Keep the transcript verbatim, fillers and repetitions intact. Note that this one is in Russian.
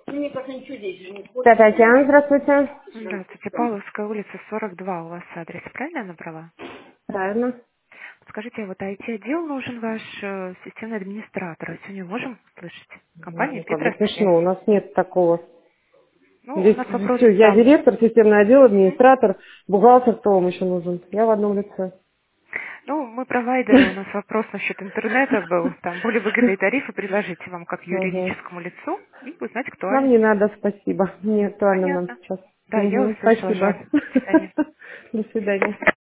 Татьяна, здравствуйте. Здравствуйте, Павловская улица, сорок два у вас адрес. Правильно я набрала? Правильно. Скажите, вот ай ти-отдел нужен ваш э, системный администратор. Сегодня можем слышать? Компания Ну, как бы Петросвязь. смешно, у нас нет такого. Ну, у Здесь нас вопрос все, я там. директор, системный отдел, администратор, бухгалтер, кто вам еще нужен? Я в одном лице. Ну, мы провайдеры, у нас вопрос насчет интернета был. Там более выгодные тарифы предложить вам как Ага. юридическому лицу и узнать Нам не актуальность. надо, спасибо. Не актуально нам Понятно. сейчас. Да, я Угу, услышала, спасибо. жаль. До свидания. До свидания.